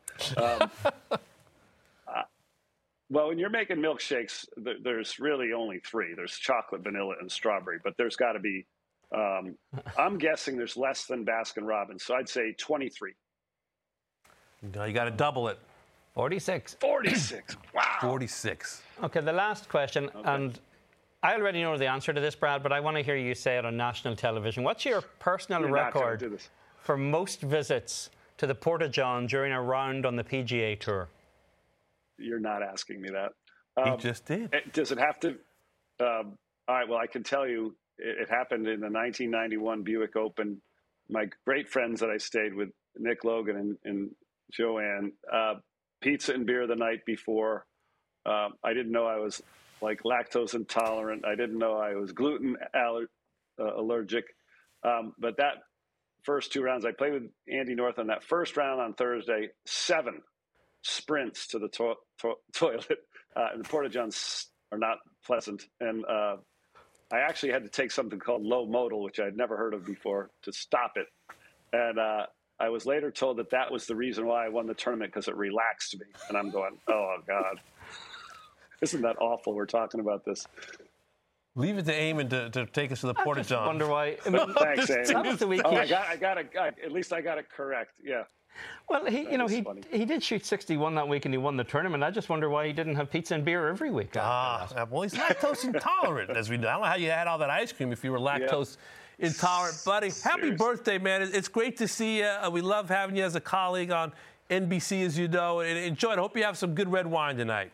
Well, when you're making milkshakes, there's really only 3. There's chocolate, vanilla, and strawberry. But there's got to be, I'm guessing there's less than Baskin-Robbins. So I'd say 23. No, you got to double it. 46. 46. Wow. 46. Okay, the last question, and I already know the answer to this, Brad, but I want to hear you say it on national television. What's your personal record for most visits to the Portageon during a round on the PGA Tour? You're not asking me that. He just did. Does it have to? All right, well, I can tell you it happened in the 1991 Buick Open. My great friends that I stayed with, Nick Logan and Joanne, pizza and beer the night before. I didn't know I was like lactose intolerant. I didn't know I was gluten allergic. But that first 2 rounds, I played with Andy North on that first round on Thursday, 7 sprints to the toilet. And the Portageons are not pleasant. And I actually had to take something called low modal, which I had never heard of before, to stop it. And I was later told that was the reason why I won the tournament, because it relaxed me. And I'm going, oh, God. Isn't that awful? We're talking about this. Leave it to Eamon to take us to the Portageon. I wonder why. I mean, thanks, Eamon. That was the weekend. At least I got it correct. Yeah. Well, he did shoot 61 that week and he won the tournament. I just wonder why he didn't have pizza and beer every week. Well, he's lactose intolerant, as we know. I don't know how you had all that ice cream if you were lactose intolerant, buddy. Happy birthday, man. It's great to see you. We love having you as a colleague on NBC, as you know. And enjoy it. I hope you have some good red wine tonight.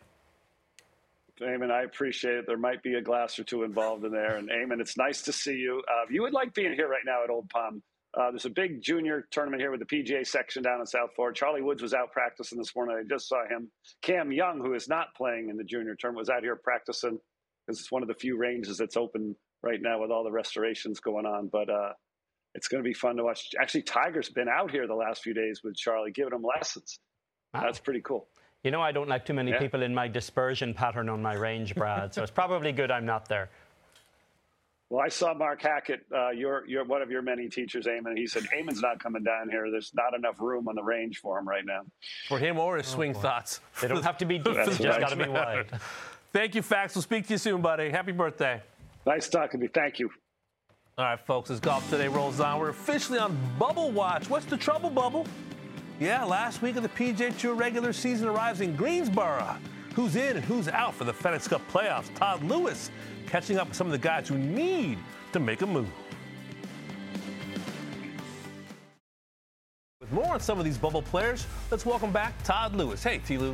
Eamon, I appreciate it. There might be a glass or two involved in there. And Eamon, it's nice to see you. You would like being here right now at Old Palm. There's a big junior tournament here with the PGA section down in South Florida. Charlie Woods was out practicing this morning. I just saw him. Cam Young, who is not playing in the junior tournament, was out here practicing because it's one of the few ranges that's open right now with all the restorations going on. But it's going to be fun to watch. Actually, Tiger's been out here the last few days with Charlie, giving him lessons. Wow. That's pretty cool. You know, I don't like too many people in my dispersion pattern on my range, Brad, so it's probably good I'm not there. Well, I saw Mark Hackett, your one of your many teachers, Eamon. He said, Eamon's not coming down here. There's not enough room on the range for him right now. For him or his swing thoughts. They don't have to be deep. It's just got to be wide. Thank you, Fax. We'll speak to you soon, buddy. Happy birthday. Nice talking to you. Thank you. All right, folks, as Golf Today rolls on, we're officially on Bubble Watch. What's the trouble, Bubble? Yeah, last week of the PGA Tour regular season arrives in Greensboro. Who's in and who's out for the FedEx Cup playoffs? Todd Lewis catching up with some of the guys who need to make a move. With more on some of these bubble players, let's welcome back Todd Lewis. Hey, T-Lou.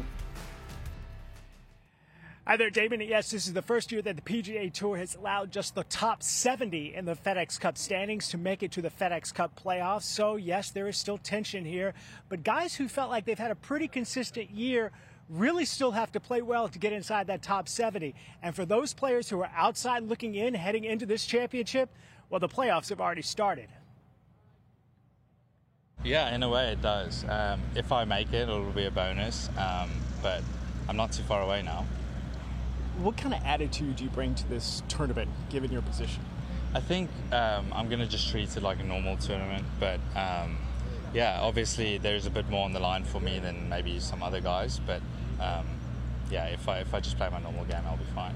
Hi there, Damon. Yes, this is the first year that the PGA Tour has allowed just the top 70 in the FedEx Cup standings to make it to the FedEx Cup playoffs. So, yes, there is still tension here. But guys who felt like they've had a pretty consistent year really still have to play well to get inside that top 70. And for those players who are outside looking in, heading into this championship, well, the playoffs have already started. Yeah, in a way it does. If I make it, it'll be a bonus. But I'm not too far away now. What kind of attitude do you bring to this tournament, given your position? I think I'm going to just treat it like a normal tournament. But, yeah, obviously there's a bit more on the line for me than maybe some other guys. But, yeah, if I just play my normal game, I'll be fine.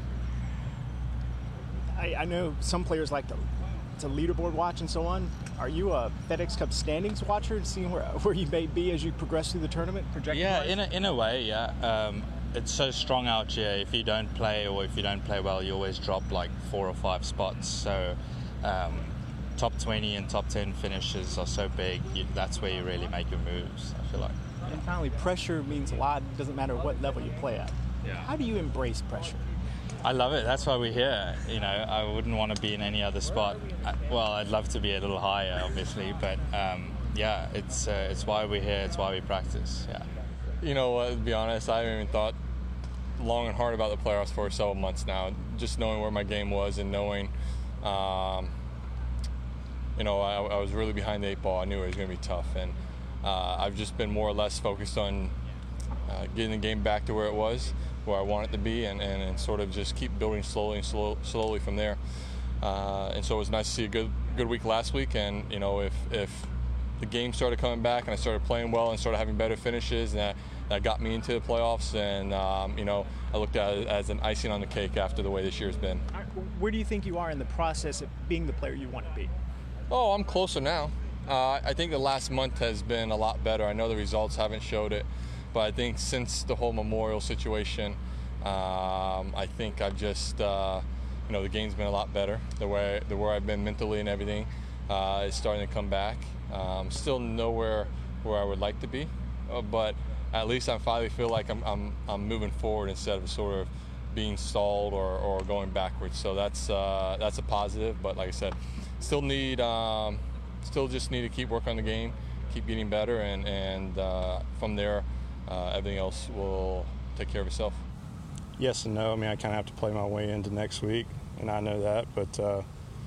I know some players like to leaderboard watch and so on. Are you a FedEx Cup standings watcher, seeing where you may be as you progress through the tournament? Yeah, in a way, yeah. It's so strong out here. If you don't play or if you don't play well, you always drop like 4 or 5 spots. So top 20 and top 10 finishes are so big. That's where you really make your moves, I feel like. And finally, pressure means a lot. It doesn't matter what level you play at. Yeah. How do you embrace pressure? I love it. That's why we're here. You know, I wouldn't want to be in any other spot. Well, I'd love to be a little higher, obviously, but yeah, it's why we're here. It's why we practice. Yeah. You know, to be honest, I haven't even thought long and hard about the playoffs for several months now. Just knowing where my game was and knowing, you know, I was really behind the 8 ball. I knew it was going to be tough, and I've just been more or less focused on getting the game back to where it was, where I want it to be, and sort of just keep building slowly from there. And so it was nice to see a good week last week, and you know, if the game started coming back and I started playing well and started having better finishes, and that got me into the playoffs, and you know, I looked at it as an icing on the cake after the way this year's been. Where do you think you are in the process of being the player you want to be? Oh, I'm closer now. I think the last month has been a lot better. I know the results haven't showed it, but I think since the whole Memorial situation, I think I've just the game's been a lot better. Where I've been mentally and everything is starting to come back. Still nowhere where I would like to be, but at least I finally feel like I'm moving forward instead of sort of being stalled or going backwards. So that's a positive. But like I said, still just need to keep working on the game, keep getting better, and from there, everything else will take care of itself. Yes and no. I mean, I kind of have to play my way into next week, and I know that. But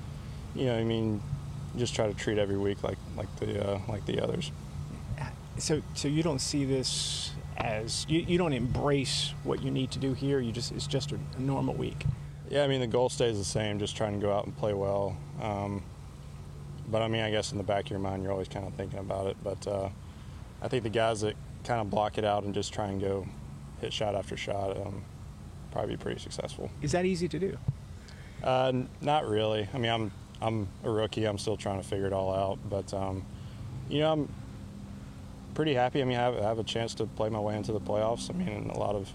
just try to treat every week like the others. So you don't see this as you don't embrace what you need to do here. It's just a normal week. Yeah, I mean the goal stays the same, just trying to go out and play well. But I mean, I guess in the back of your mind, you're always kind of thinking about it. But I think the guys that kind of block it out and just try and go hit shot after shot, probably be pretty successful. Is that easy to do? Not really. I mean, I'm a rookie. I'm still trying to figure it all out. But I'm pretty happy. I mean, I have a chance to play my way into the playoffs. I mean, a lot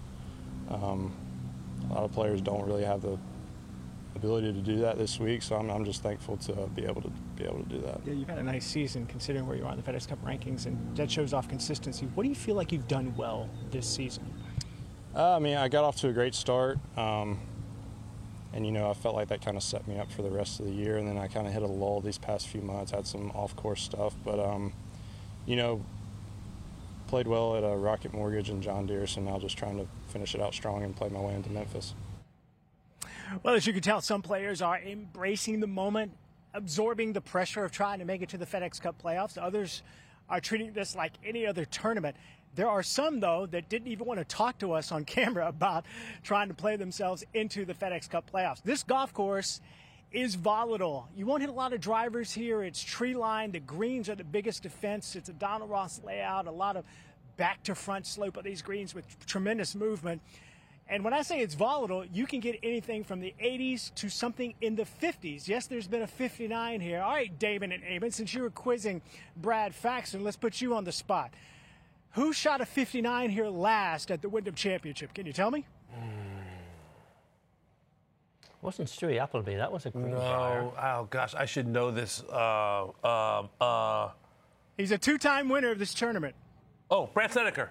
of players don't really have the ability to do that this week, so I'm just thankful to be able to do that. Yeah, you've had a nice season considering where you are in the FedEx Cup rankings, and that shows off consistency. What do you feel like you've done well this season? I mean, I got off to a great start, and I felt like that kind of set me up for the rest of the year. And then I kind of hit a lull these past few months. Had some off-course stuff, but played well at Rocket Mortgage and John Deere, so now just trying to finish it out strong and play my way into Memphis. Well, as you can tell, some players are embracing the moment, absorbing the pressure of trying to make it to the FedEx Cup playoffs. Others are treating this like any other tournament. There are some, though, that didn't even want to talk to us on camera about trying to play themselves into the FedEx Cup playoffs. This golf course is volatile. You won't hit a lot of drivers here. It's tree lined. The greens are the biggest defense. It's a Donald Ross layout, a lot of back to front slope of these greens with tremendous movement. And when I say it's volatile, you can get anything from the 80s to something in the 50s. Yes, there's been a 59 here. All right, Damon and Eamon, since you were quizzing Brad Faxon, let's put you on the spot. Who shot a 59 here last at the Wyndham Championship? Can you tell me? Wasn't Stewie Appleby? That was a great No. Oh, gosh. I should know this. He's a two-time winner of this tournament. Oh, Brandt Snedeker.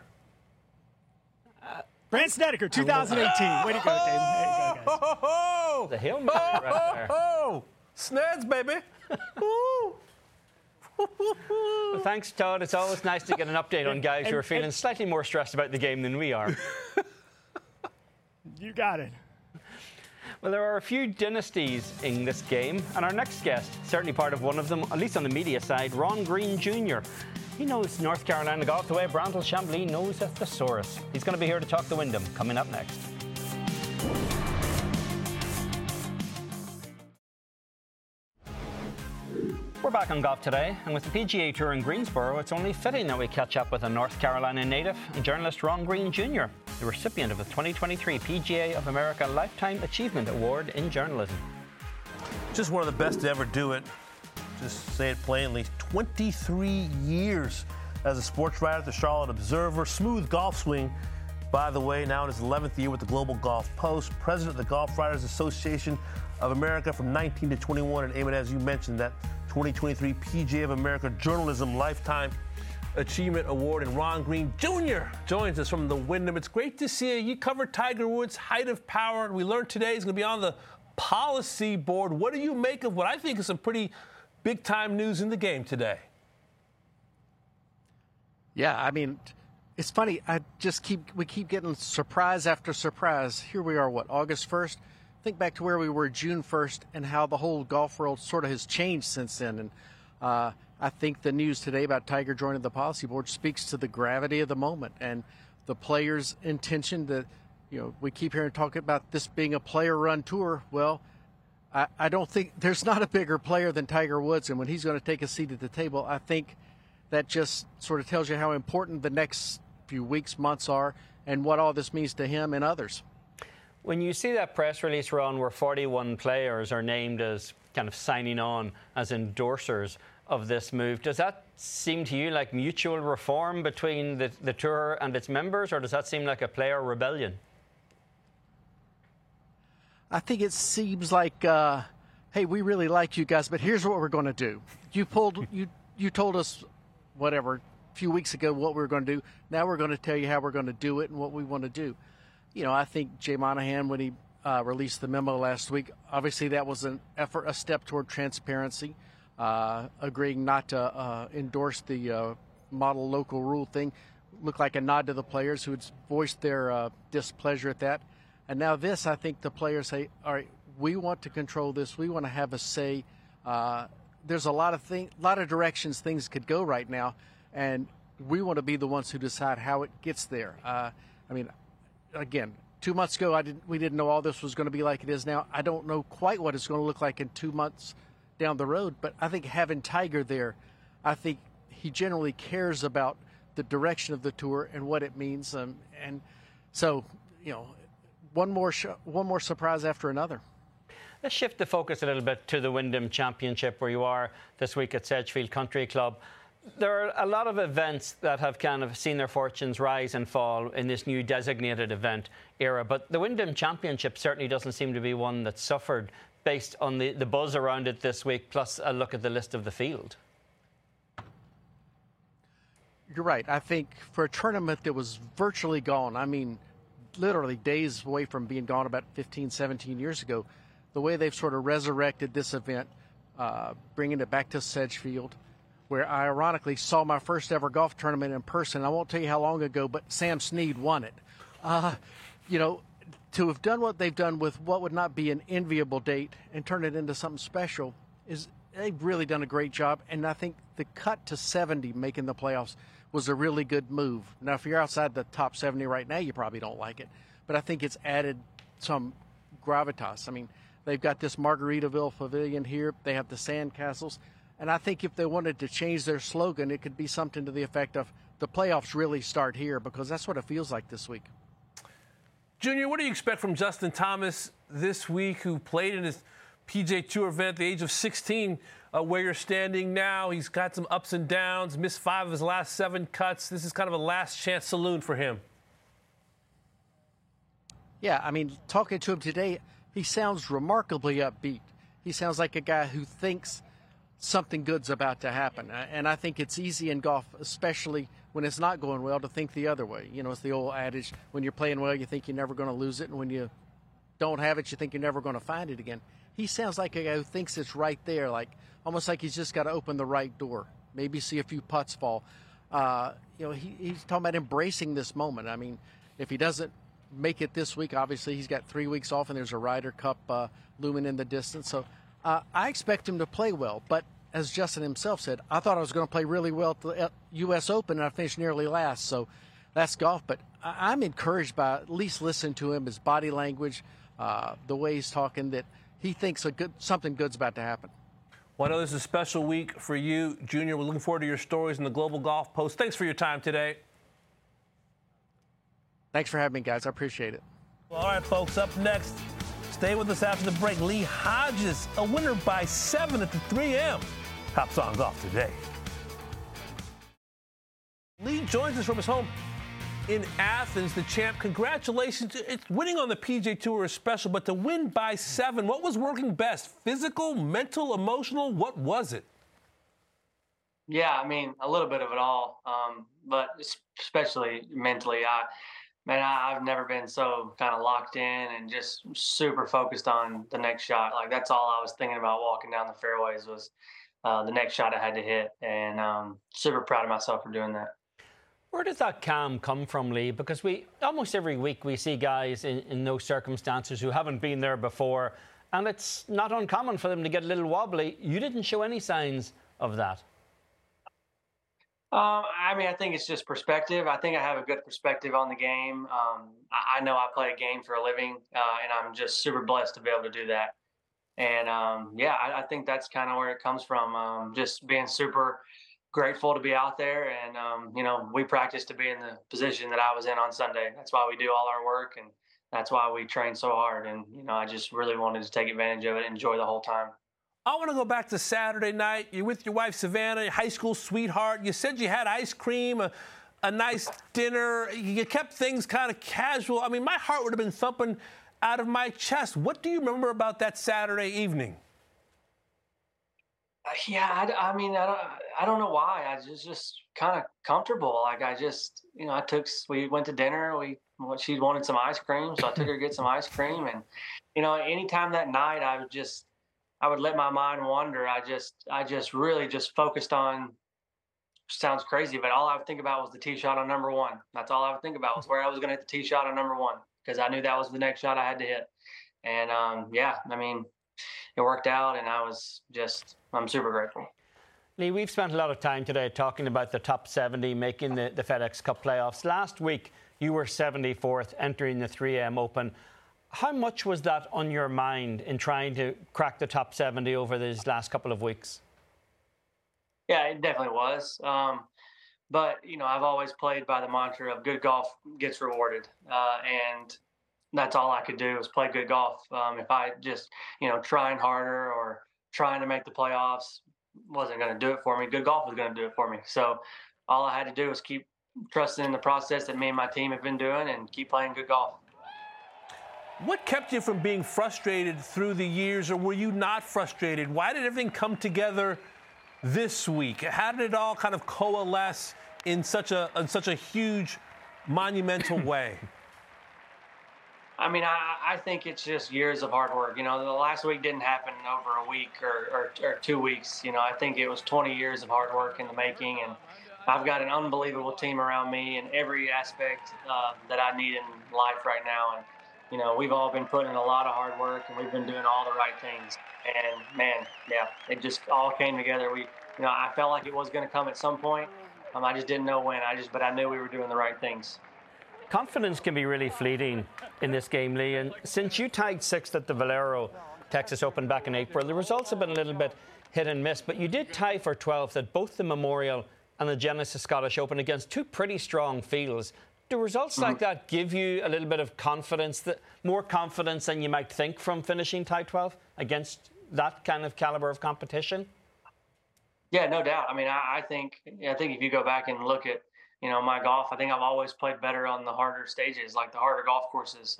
Brandt Snedeker, 2018. Way to go, David. There you go, guys. The Hail Mary right there. Oh, Sneds, baby. Well, thanks, Todd. It's always nice to get an update on guys who are feeling slightly more stressed about the game than we are. You got it. Well, there are a few dynasties in this game, and our next guest, certainly part of one of them, at least on the media side, Ron Green Jr. He knows North Carolina golf the way Brandel Chambly knows a thesaurus. He's going to be here to talk the Wyndham, coming up next. We're back on Golf Today, and with the PGA Tour in Greensboro, it's only fitting that we catch up with a North Carolina native and journalist Ron Green Jr., the recipient of the 2023 PGA of America Lifetime Achievement Award in Journalism. Just one of the best to ever do it. Just say it plainly. 23 years as a sports writer at the Charlotte Observer. Smooth golf swing, by the way, now in his 11th year with the Global Golf Post. President of the Golf Writers Association of America from 19 to 21. And Eamon, as you mentioned, that 2023 PGA of America Journalism Lifetime Achievement Award. And Ron Green Jr. joins us from the Wyndham. It's great to see you. You covered Tiger Woods' height of power. We learned today he's going to be on the policy board. What do you make of what I think is some pretty big-time news in the game today? Yeah, I mean, it's funny. We keep getting surprise after surprise. Here we are, August 1st? Think back to where we were June 1st and how the whole golf world sort of has changed since then. And I think the news today about Tiger joining the policy board speaks to the gravity of the moment and the players' intention that, we keep hearing talk about this being a player-run tour. Well, I don't think there's not a bigger player than Tiger Woods, and when he's going to take a seat at the table, I think that just sort of tells you how important the next few weeks, months are, and what all this means to him and others. When you see that press release, Ron, where 41 players are named as kind of signing on as endorsers of this move, does that seem to you like mutual reform between the tour and its members, or does that seem like a player rebellion? I think it seems like, hey, we really like you guys, but here's what we're going to do. You told us, whatever, a few weeks ago what we were going to do. Now we're going to tell you how we're going to do it and what we want to do. You know, I think Jay Monahan, when he released the memo last week, obviously that was an effort, a step toward transparency, agreeing not to endorse the model local rule thing. Looked like a nod to the players who had voiced their displeasure at that. And now this, I think the players say, all right, we want to control this. We want to have a say. There's a lot of directions things could go right now, and we want to be the ones who decide how it gets there. I mean, again, 2 months ago, we didn't know all this was going to be like it is now. I don't know quite what it's going to look like in 2 months down the road, but I think having Tiger there, I think he generally cares about the direction of the tour and what it means. And so, you know, one more surprise after another. Let's shift the focus a little bit to the Wyndham Championship, where you are this week at Sedgefield Country Club. There are a lot of events that have kind of seen their fortunes rise and fall in this new designated event era, but the Wyndham Championship certainly doesn't seem to be one that suffered based on the buzz around it this week, plus a look at the list of the field. You're right. I think for a tournament that was virtually gone, I mean, literally days away from being gone about 15, 17 years ago, the way they've sort of resurrected this event, bringing it back to Sedgefield, where I ironically saw my first ever golf tournament in person. I won't tell you how long ago, but Sam Snead won it. You know, to have done what they've done with what would not be an enviable date and turn it into something special, they've really done a great job. And I think the cut to 70 making the playoffs was a really good move. Now, if you're outside the top 70 right now, you probably don't like it. But I think it's added some gravitas. I mean, they've got this Margaritaville Pavilion here. They have the sand castles. And I think if they wanted to change their slogan, it could be something to the effect of the playoffs really start here, because that's what it feels like this week. Junior, what do you expect from Justin Thomas this week, who played in his PGA Tour event at the age of 16, where you're standing now? He's got some ups and downs, missed 5 of his last 7 cuts. This is kind of a last chance saloon for him. Yeah, I mean, talking to him today, he sounds remarkably upbeat. He sounds like a guy who thinks something good's about to happen. And I think it's easy in golf, especially when it's not going well, to think the other way. You know, it's the old adage, when you're playing well, you think you're never going to lose it. And when you don't have it, you think you're never going to find it again. He sounds like a guy who thinks it's right there, like almost like he's just got to open the right door, maybe see a few putts fall. You know, he's talking about embracing this moment. I mean, if he doesn't make it this week, obviously he's got 3 weeks off, and there's a Ryder Cup looming in the distance. So I expect him to play well. But as Justin himself said, I thought I was going to play really well at the U.S. Open, and I finished nearly last. So that's golf. But I'm encouraged by at least listening to him, his body language, the way he's talking, that he thinks something good's about to happen. Well, I know this is a special week for you, Junior. We're looking forward to your stories in the Global Golf Post. Thanks for your time today. Thanks for having me, guys. I appreciate it. All right, folks, up next, stay with us after the break. Lee Hodges, a winner by 7 at the 3M. Tops on Golf today. Lee joins us from his home in Athens, the champ. Congratulations. It's winning on the PGA Tour is special, but to win by 7, what was working best? Physical, mental, emotional? What was it? Yeah, I mean, a little bit of it all, but especially mentally. I've never been so kind of locked in and just super focused on the next shot. Like, that's all I was thinking about walking down the fairways was the next shot I had to hit, and super proud of myself for doing that. Where does that calm come from, Lee? Because almost every week we see guys in those circumstances who haven't been there before, and it's not uncommon for them to get a little wobbly. You didn't show any signs of that. I mean, I think it's just perspective. I think I have a good perspective on the game. I know I play a game for a living, and I'm just super blessed to be able to do that. And I think that's kind of where it comes from. Just being super grateful to be out there, and we practice to be in the position that I was in on Sunday. That's why we do all our work, and that's why we train so hard. And I just really wanted to take advantage of it and enjoy the whole time. I want to go back to Saturday night. You're with your wife, Savannah, your high school sweetheart. You said you had ice cream, a nice dinner. You kept things kind of casual. I mean, my heart would have been thumping out of my chest. What do you remember about that Saturday evening? Yeah, I mean, I don't know why. I was just kind of comfortable. Like I just, we went to dinner. She wanted some ice cream, so I took her to get some ice cream. And, anytime that night, I would let my mind wander. I just really just focused on, sounds crazy, but all I would think about was the tee shot on number one. That's all I would think about was where I was going to hit the tee shot on number one, because I knew that was the next shot I had to hit. And, it worked out, and I'm super grateful. Lee, we've spent a lot of time today talking about the top 70 making the FedEx Cup playoffs. Last week, you were 74th entering the 3M Open. How much was that on your mind in trying to crack the top 70 over these last couple of weeks? Yeah, it definitely was. But, I've always played by the mantra of good golf gets rewarded. And that's all I could do was play good golf. If I just, trying harder or trying to make the playoffs wasn't going to do it for me, good golf was going to do it for me. So all I had to do was keep trusting in the process that me and my team have been doing and keep playing good golf. What kept you from being frustrated through the years, or were you not frustrated? Why did everything come together this week? How did it all kind of coalesce in such a huge, monumental way? I mean, I think it's just years of hard work. The last week didn't happen over a week or 2 weeks. I think it was 20 years of hard work in the making, and I've got an unbelievable team around me in every aspect that I need in life right now. And, we've all been putting in a lot of hard work, and we've been doing all the right things. And, man, yeah, it just all came together. I felt like it was going to come at some point. I just didn't know when. But I knew we were doing the right things. Confidence can be really fleeting in this game, Lee. And since you tied sixth at the Valero Texas Open back in April, the results have been a little bit hit and miss. But you did tie for 12th at both the Memorial and the Genesis Scottish Open against two pretty strong fields. Do results like that give you a little bit of confidence, more confidence than you might think from finishing tied 12 against that kind of caliber of competition? Yeah, no doubt. I mean, I think if you go back and look at, my golf, I think I've always played better on the harder stages, like the harder golf courses.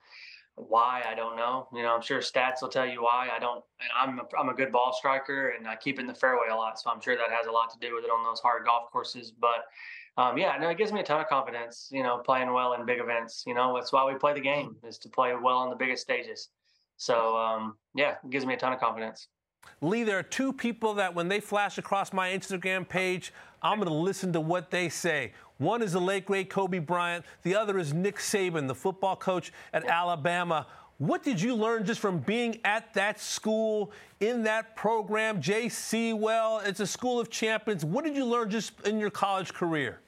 Why, I don't know. I'm sure stats will tell you why. I don't. And I'm a good ball striker, and I keep in the fairway a lot, so I'm sure that has a lot to do with it on those hard golf courses. But it gives me a ton of confidence. Playing well in big events. That's why we play the game, is to play well on the biggest stages. So it gives me a ton of confidence. Lee, there are two people that when they flash across my Instagram page, I'm going to listen to what they say. One is the late, great Kobe Bryant. The other is Nick Saban, the football coach at Alabama. What did you learn just from being at that school, in that program? Jay Sewell, it's a school of champions. What did you learn just in your college career?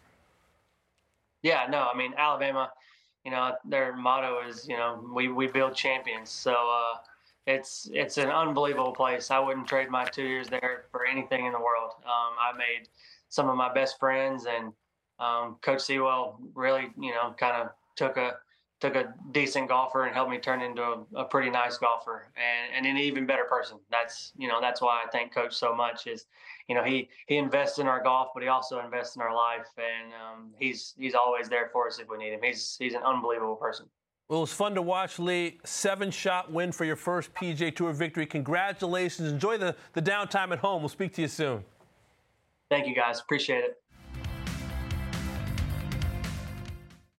Yeah, no, I mean, Alabama, their motto is, we build champions. So, it's an unbelievable place. I wouldn't trade my 2 years there for anything in the world. I made some of my best friends, and Coach Sewell really, kind of took a decent golfer and helped me turn into a pretty nice golfer and an even better person. That's why I thank Coach so much. Is he invests in our golf, but he also invests in our life, and he's always there for us if we need him. He's an unbelievable person. Well, it was fun to watch, Lee. 7-shot win for your first PGA Tour victory. Congratulations. Enjoy the downtime at home. We'll speak to you soon. Thank you, guys. Appreciate it.